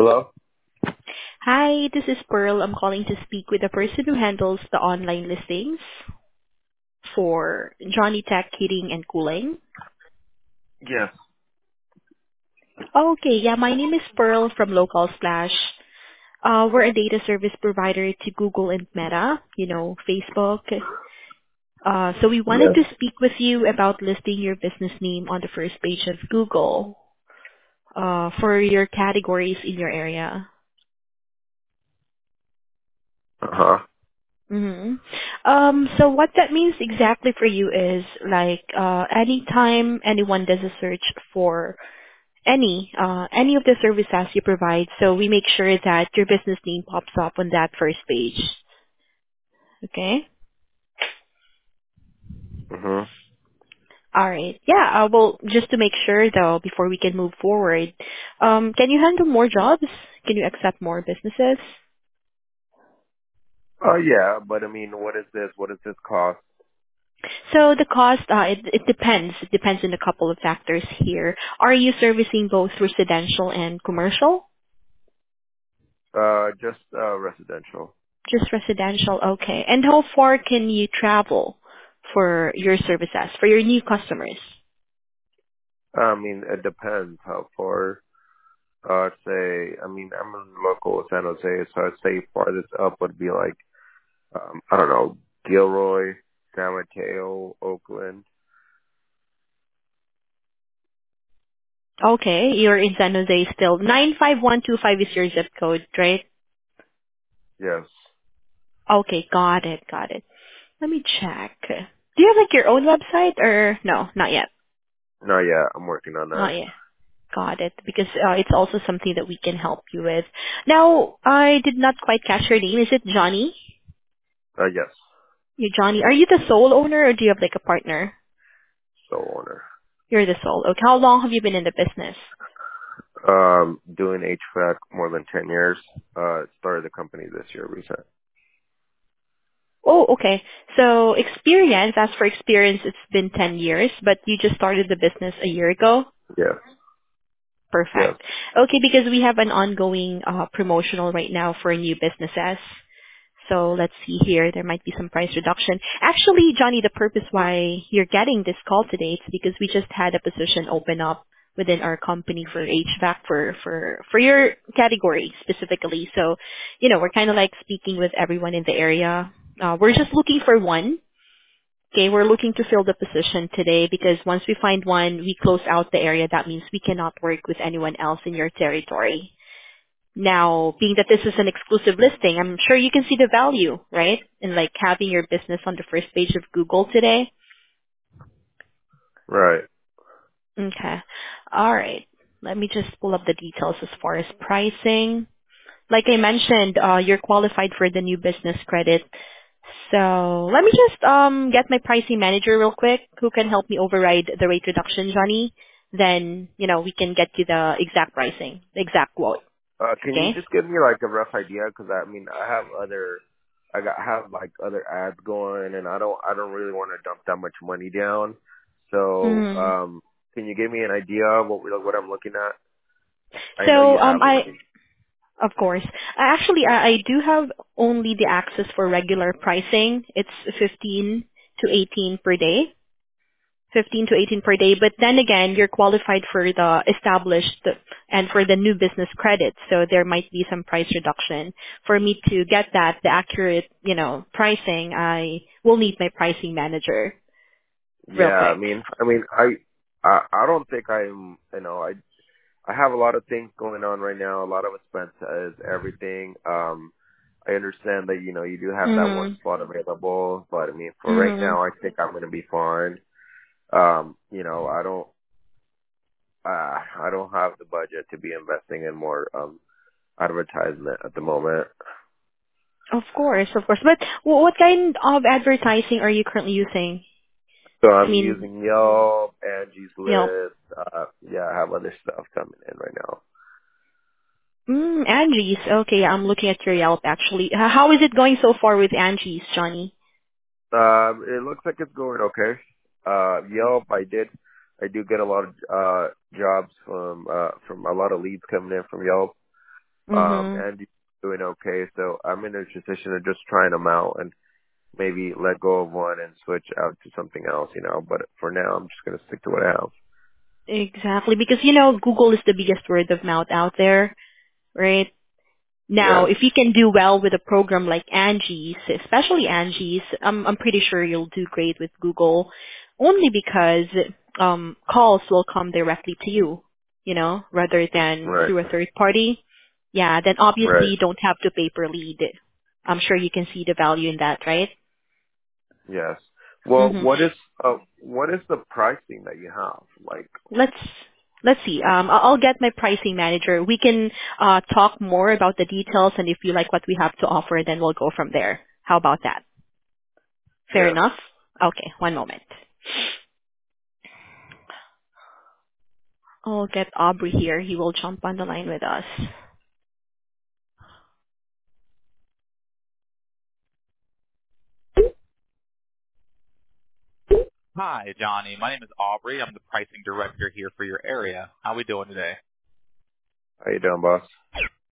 Hello? Hi, this is Pearl. I'm calling to speak with the person who handles the online listings for Johnny Tech Heating and Cooling. Yes. Okay, yeah, my name is Pearl from Local Splash. We're a data service provider to Google and Meta, Facebook. So we wanted Yes. to speak with you about listing your business name on the first page of Google for your categories in your area. Uh-huh. Mm-hmm. So what that means exactly for you is like anytime anyone does a search for any of the services you provide, so we make sure that your business name pops up on that first page. Okay. Mm-hmm. All right. Yeah. Well, just to make sure though, before we can move forward, can you handle more jobs? Can you accept more businesses? Oh, yeah, but I mean, what is this? What does this cost? So the cost, it depends. It depends on a couple of factors here. Are you servicing both residential and commercial? Just, residential. Just residential, okay. And how far can you travel for your services, for your new customers? I mean, it depends how far. I'd say, I mean, I'm in local San Jose, so I'd say farthest up would be like, I don't know, Gilroy, San Mateo, Oakland. Okay, you're in San Jose still. 95125 is your zip code, right? Yes. Okay, got it. Let me check. Do you have like your own website or no? Not yet. No, yeah, I'm working on that. Not yet. Got it. Because it's also something that we can help you with. Now, I did not quite catch your name. Is it Johnny? Yes. You Johnny. Are you the sole owner or do you have like a partner? So owner. You're the sole. Okay. How long have you been in the business? Doing HVAC more than 10 years. Started the company this year recent. Oh, okay. So experience, as for experience, it's been 10 years, but you just started the business a year ago? Yes. Yes. Perfect. Okay, because we have an ongoing promotional right now for new businesses. So let's see here. There might be some price reduction. Actually, Johnny, the purpose why you're getting this call today is because we just had a position open up within our company for HVAC for your category specifically. So, we're kind of like speaking with everyone in the area. We're just looking for one. Okay, we're looking to fill the position today because once we find one, we close out the area. That means we cannot work with anyone else in your territory. Now, being that this is an exclusive listing, I'm sure you can see the value, right? In like having your business on the first page of Google today. Right. Okay. All right. Let me just pull up the details as far as pricing. Like I mentioned, you're qualified for the new business credit. So let me just get my pricing manager real quick who can help me override the rate reduction, Johnny. Then, we can get you the exact pricing, the exact quote. Can you Okay? just give me like a rough idea? Because I mean, I have like other ads going, and I don't really want to dump that much money down. So, Mm. can you give me an idea of what I'm looking at? I know So you have a I range. Of course. Actually, I do have only the access for regular pricing. It's 15 to 18 per day. 15 to 18 per day. But then again, you're qualified for the established and for the new business credit. So there might be some price reduction. For me to get that, the accurate, pricing, I will need my pricing manager real Yeah, quick. I don't think I'm, I have a lot of things going on right now, a lot of expenses, everything. I understand that, you do have that one Mm-hmm. spot available, but I mean, for right Mm-hmm. now, I think I'm going to be fine. I don't have the budget to be investing in more, advertisement at the moment. Of course, of course. But what kind of advertising are you currently using? So I I'm mean, using Yelp, Angie's Yelp. List. Yeah, I have other stuff coming in right now. Angie's. Okay, I'm looking at your Yelp actually. How is it going so far with Angie's, Johnny? It looks like it's going okay. Yelp, I do get a lot of jobs from a lot of leads coming in from Yelp. Mhm. and doing okay. So I'm in a position of just trying them out and maybe let go of one and switch out to something else, But for now, I'm just going to stick to what I have. Exactly, because Google is the biggest word of mouth out there, right? Now, Yes, if you can do well with a program like Angie's, especially Angie's, I'm pretty sure you'll do great with Google, only because calls will come directly to you, rather than right, through a third party. Yeah, then obviously right, you don't have to pay per lead. I'm sure you can see the value in that, right? yes. Well, Mm-hmm. what is the pricing that you have? Like, Let's let's see. I'll get my pricing manager. We can talk more about the details, and if you like what we have to offer, then we'll go from there. How about that? Fair yes. enough? Okay, one moment. I'll get Aubrey here. He will jump on the line with us. Hi, Johnny. My name is Aubrey. I'm the pricing director here for your area. How we doing today? How you doing, boss?